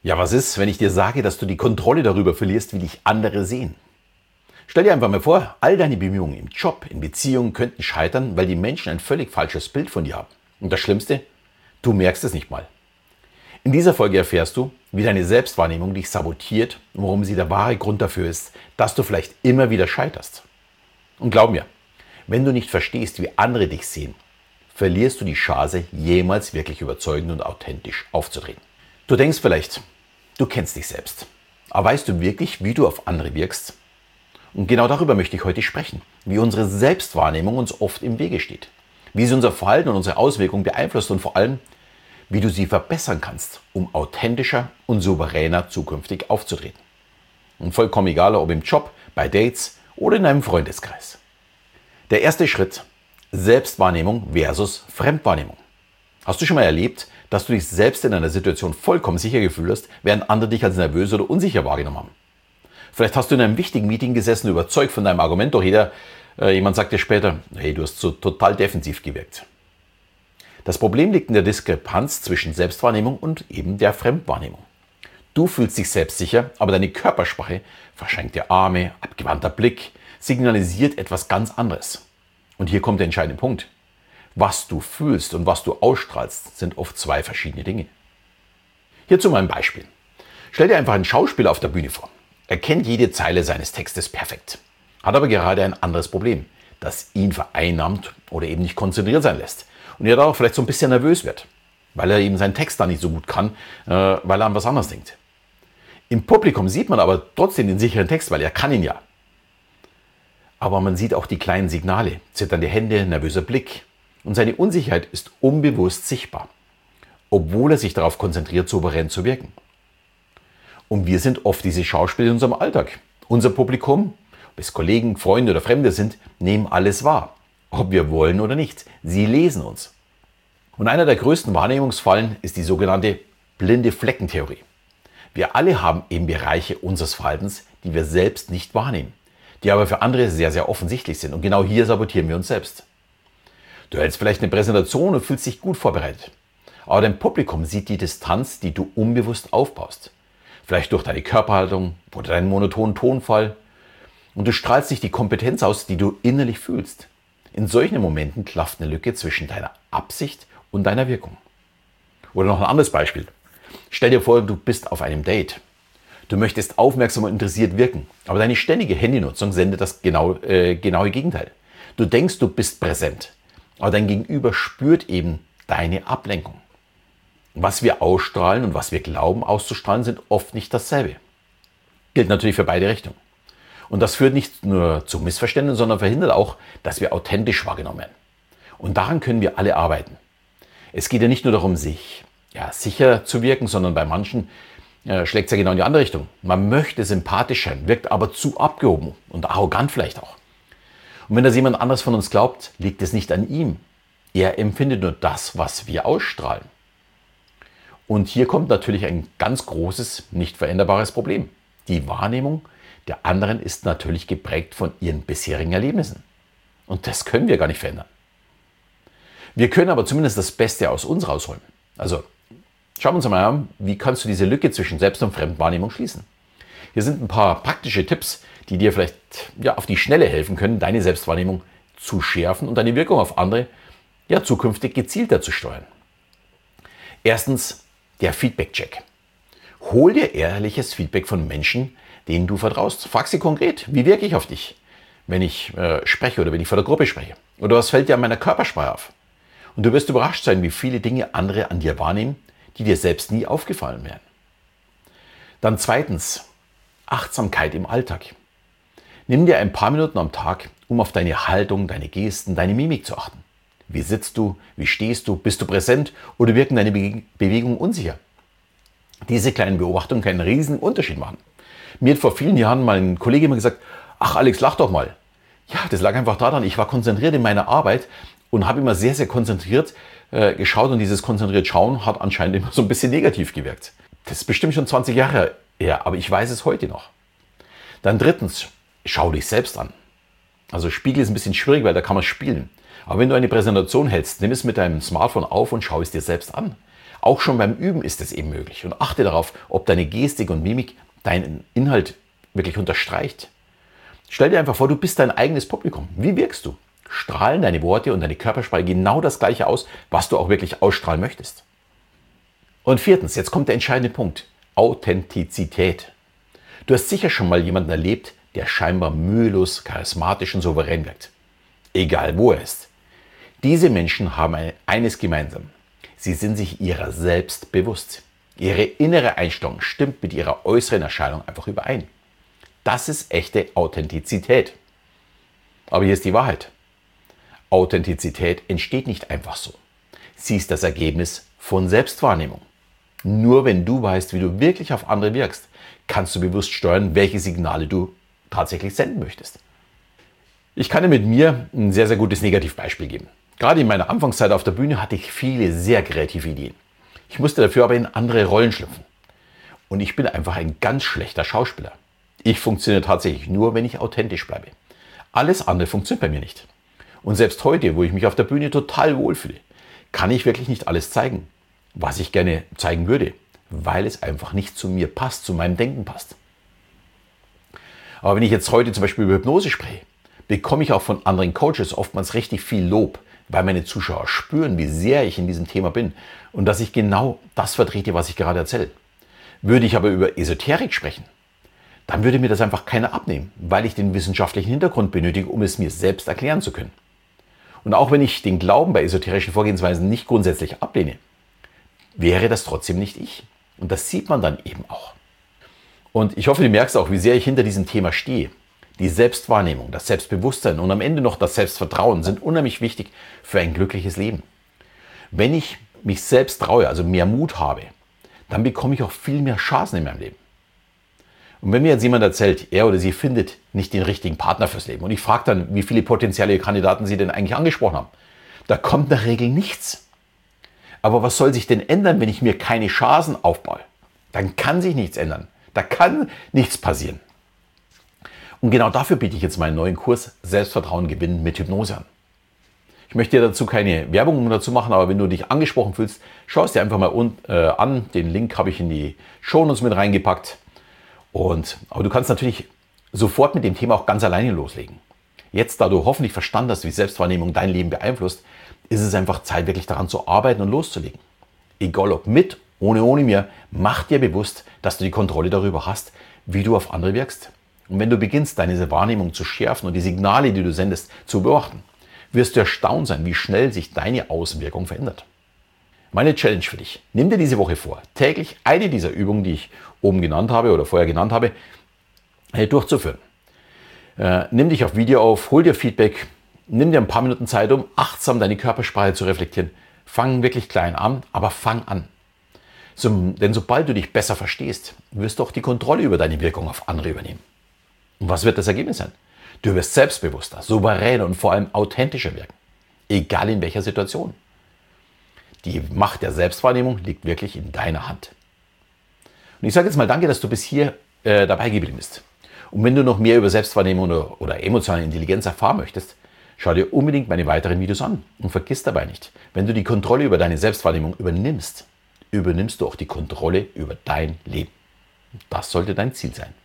Ja, was ist, wenn ich dir sage, dass du die Kontrolle darüber verlierst, wie dich andere sehen? Stell dir einfach mal vor, all deine Bemühungen im Job, in Beziehungen könnten scheitern, weil die Menschen ein völlig falsches Bild von dir haben. Und das Schlimmste, du merkst es nicht mal. In dieser Folge erfährst du, wie deine Selbstwahrnehmung dich sabotiert und warum sie der wahre Grund dafür ist, dass du vielleicht immer wieder scheiterst. Und glaub mir, wenn du nicht verstehst, wie andere dich sehen, verlierst du die Chance, jemals wirklich überzeugend und authentisch aufzutreten. Du denkst vielleicht, du kennst dich selbst. Aber weißt du wirklich, wie du auf andere wirkst? Und genau darüber möchte ich heute sprechen. Wie unsere Selbstwahrnehmung uns oft im Wege steht. Wie sie unser Verhalten und unsere Auswirkungen beeinflusst und vor allem, wie du sie verbessern kannst, um authentischer und souveräner zukünftig aufzutreten. Und vollkommen egal, ob im Job, bei Dates oder in einem Freundeskreis. Der erste Schritt: Selbstwahrnehmung versus Fremdwahrnehmung. Hast du schon mal erlebt, dass du dich selbst in einer Situation vollkommen sicher gefühlt hast, während andere dich als nervös oder unsicher wahrgenommen haben? Vielleicht hast du in einem wichtigen Meeting gesessen, überzeugt von deinem Argument, doch jemand sagt dir später, hey, du hast so total defensiv gewirkt. Das Problem liegt in der Diskrepanz zwischen Selbstwahrnehmung und eben der Fremdwahrnehmung. Du fühlst dich selbstsicher, aber deine Körpersprache, verschränkte Arme, abgewandter Blick, signalisiert etwas ganz anderes. Und hier kommt der entscheidende Punkt. Was du fühlst und was du ausstrahlst, sind oft zwei verschiedene Dinge. Hierzu mal ein Beispiel. Stell dir einfach einen Schauspieler auf der Bühne vor. Er kennt jede Zeile seines Textes perfekt, hat aber gerade ein anderes Problem, das ihn vereinnahmt oder eben nicht konzentriert sein lässt. Und er dadurch vielleicht so ein bisschen nervös wird, weil er eben seinen Text da nicht so gut kann, weil er an was anderes denkt. Im Publikum sieht man aber trotzdem den sicheren Text, weil er kann ihn ja. Aber man sieht auch die kleinen Signale, zitternde Hände, nervöser Blick. Und seine Unsicherheit ist unbewusst sichtbar, obwohl er sich darauf konzentriert, souverän zu wirken. Und wir sind oft diese Schauspieler in unserem Alltag. Unser Publikum, ob es Kollegen, Freunde oder Fremde sind, nehmen alles wahr, ob wir wollen oder nicht. Sie lesen uns. Und einer der größten Wahrnehmungsfallen ist die sogenannte blinde Fleckentheorie. Wir alle haben eben Bereiche unseres Verhaltens, die wir selbst nicht wahrnehmen, die aber für andere sehr, sehr offensichtlich sind. Und genau hier sabotieren wir uns selbst. Du hältst vielleicht eine Präsentation und fühlst dich gut vorbereitet. Aber dein Publikum sieht die Distanz, die du unbewusst aufbaust. Vielleicht durch deine Körperhaltung oder deinen monotonen Tonfall. Und du strahlst nicht die Kompetenz aus, die du innerlich fühlst. In solchen Momenten klafft eine Lücke zwischen deiner Absicht und deiner Wirkung. Oder noch ein anderes Beispiel. Stell dir vor, du bist auf einem Date. Du möchtest aufmerksam und interessiert wirken, aber deine ständige Handynutzung sendet das genaue Gegenteil. Du denkst, du bist präsent, aber dein Gegenüber spürt eben deine Ablenkung. Was wir ausstrahlen und was wir glauben auszustrahlen, sind oft nicht dasselbe. Gilt natürlich für beide Richtungen. Und das führt nicht nur zu Missverständnissen, sondern verhindert auch, dass wir authentisch wahrgenommen werden. Und daran können wir alle arbeiten. Es geht ja nicht nur darum, sich sicher zu wirken, sondern bei manchen schlägt es ja genau in die andere Richtung. Man möchte sympathisch sein, wirkt aber zu abgehoben und arrogant vielleicht auch. Und wenn das jemand anderes von uns glaubt, liegt es nicht an ihm. Er empfindet nur das, was wir ausstrahlen. Und hier kommt natürlich ein ganz großes, nicht veränderbares Problem. Die Wahrnehmung der anderen ist natürlich geprägt von ihren bisherigen Erlebnissen. Und das können wir gar nicht verändern. Wir können aber zumindest das Beste aus uns rausholen. Also schauen wir uns mal an, wie kannst du diese Lücke zwischen Selbst- und Fremdwahrnehmung schließen. Hier sind ein paar praktische Tipps, die dir vielleicht auf die Schnelle helfen können, deine Selbstwahrnehmung zu schärfen und deine Wirkung auf andere zukünftig gezielter zu steuern. Erstens, der Feedback-Check. Hol dir ehrliches Feedback von Menschen, denen du vertraust. Frag sie konkret, wie wirke ich auf dich, wenn ich spreche oder wenn ich vor der Gruppe spreche? Oder was fällt dir an meiner Körpersprache auf? Und du wirst überrascht sein, wie viele Dinge andere an dir wahrnehmen, die dir selbst nie aufgefallen wären. Dann zweitens, Achtsamkeit im Alltag. Nimm dir ein paar Minuten am Tag, um auf deine Haltung, deine Gesten, deine Mimik zu achten. Wie sitzt du? Wie stehst du? Bist du präsent oder wirken deine Bewegungen unsicher? Diese kleinen Beobachtungen können einen riesen Unterschied machen. Mir hat vor vielen Jahren mal ein Kollege immer gesagt, ach Alex, lach doch mal. Ja, das lag einfach daran, ich war konzentriert in meiner Arbeit und habe immer sehr, sehr konzentriert geschaut und dieses konzentriert Schauen hat anscheinend immer so ein bisschen negativ gewirkt. Das ist bestimmt schon 20 Jahre her, aber ich weiß es heute noch. Dann drittens, schau dich selbst an. Also Spiegel ist ein bisschen schwierig, weil da kann man spielen. Aber wenn du eine Präsentation hältst, nimm es mit deinem Smartphone auf und schau es dir selbst an. Auch schon beim Üben ist es eben möglich. Und achte darauf, ob deine Gestik und Mimik deinen Inhalt wirklich unterstreicht. Stell dir einfach vor, du bist dein eigenes Publikum. Wie wirkst du? Strahlen deine Worte und deine Körpersprache genau das Gleiche aus, was du auch wirklich ausstrahlen möchtest? Und viertens, jetzt kommt der entscheidende Punkt. Authentizität. Du hast sicher schon mal jemanden erlebt, der scheinbar mühelos, charismatisch und souverän wirkt. Egal wo er ist. Diese Menschen haben eines gemeinsam. Sie sind sich ihrer selbst bewusst. Ihre innere Einstellung stimmt mit ihrer äußeren Erscheinung einfach überein. Das ist echte Authentizität. Aber hier ist die Wahrheit. Authentizität entsteht nicht einfach so. Sie ist das Ergebnis von Selbstwahrnehmung. Nur wenn du weißt, wie du wirklich auf andere wirkst, kannst du bewusst steuern, welche Signale du tatsächlich senden möchtest. Ich kann dir mit mir ein sehr, sehr gutes Negativbeispiel geben. Gerade in meiner Anfangszeit auf der Bühne hatte ich viele sehr kreative Ideen. Ich musste dafür aber in andere Rollen schlüpfen. Und ich bin einfach ein ganz schlechter Schauspieler. Ich funktioniere tatsächlich nur, wenn ich authentisch bleibe. Alles andere funktioniert bei mir nicht. Und selbst heute, wo ich mich auf der Bühne total wohlfühle, kann ich wirklich nicht alles zeigen, was ich gerne zeigen würde, weil es einfach nicht zu mir passt, zu meinem Denken passt. Aber wenn ich jetzt heute zum Beispiel über Hypnose spreche, bekomme ich auch von anderen Coaches oftmals richtig viel Lob, weil meine Zuschauer spüren, wie sehr ich in diesem Thema bin und dass ich genau das vertrete, was ich gerade erzähle. Würde ich aber über Esoterik sprechen, dann würde mir das einfach keiner abnehmen, weil ich den wissenschaftlichen Hintergrund benötige, um es mir selbst erklären zu können. Und auch wenn ich den Glauben bei esoterischen Vorgehensweisen nicht grundsätzlich ablehne, wäre das trotzdem nicht ich. Und das sieht man dann eben auch. Und ich hoffe, du merkst auch, wie sehr ich hinter diesem Thema stehe. Die Selbstwahrnehmung, das Selbstbewusstsein und am Ende noch das Selbstvertrauen sind unheimlich wichtig für ein glückliches Leben. Wenn ich mich selbst traue, also mehr Mut habe, dann bekomme ich auch viel mehr Chancen in meinem Leben. Und wenn mir jetzt jemand erzählt, er oder sie findet nicht den richtigen Partner fürs Leben und ich frage dann, wie viele potenzielle Kandidaten sie denn eigentlich angesprochen haben, da kommt in der Regel nichts. Aber was soll sich denn ändern, wenn ich mir keine Chancen aufbaue? Dann kann sich nichts ändern. Da kann nichts passieren. Und genau dafür biete ich jetzt meinen neuen Kurs Selbstvertrauen gewinnen mit Hypnose an. Ich möchte dir dazu keine Werbung dazu machen, aber wenn du dich angesprochen fühlst, schau es dir einfach mal an. Den Link habe ich in die Shownotes mit reingepackt. Aber du kannst natürlich sofort mit dem Thema auch ganz alleine loslegen. Jetzt, da du hoffentlich verstanden hast, wie Selbstwahrnehmung dein Leben beeinflusst, ist es einfach Zeit, wirklich daran zu arbeiten und loszulegen. Egal ob mit, ohne mir, mach dir bewusst, dass du die Kontrolle darüber hast, wie du auf andere wirkst. Und wenn du beginnst, deine Wahrnehmung zu schärfen und die Signale, die du sendest, zu beobachten, wirst du erstaunt sein, wie schnell sich deine Außenwirkung verändert. Meine Challenge für dich: Nimm dir diese Woche vor, täglich eine dieser Übungen, die ich oben genannt habe oder vorher genannt habe, durchzuführen. Nimm dich auf Video auf, hol dir Feedback, nimm dir ein paar Minuten Zeit, um achtsam deine Körpersprache zu reflektieren. Fang wirklich klein an, aber fang an. Denn sobald du dich besser verstehst, wirst du auch die Kontrolle über deine Wirkung auf andere übernehmen. Und was wird das Ergebnis sein? Du wirst selbstbewusster, souveräner und vor allem authentischer wirken. Egal in welcher Situation. Die Macht der Selbstwahrnehmung liegt wirklich in deiner Hand. Und ich sage jetzt mal danke, dass du bis hier dabei geblieben bist. Und wenn du noch mehr über Selbstwahrnehmung oder emotionale Intelligenz erfahren möchtest, schau dir unbedingt meine weiteren Videos an. Und vergiss dabei nicht, wenn du die Kontrolle über deine Selbstwahrnehmung übernimmst, übernimmst du auch die Kontrolle über dein Leben. Das sollte dein Ziel sein.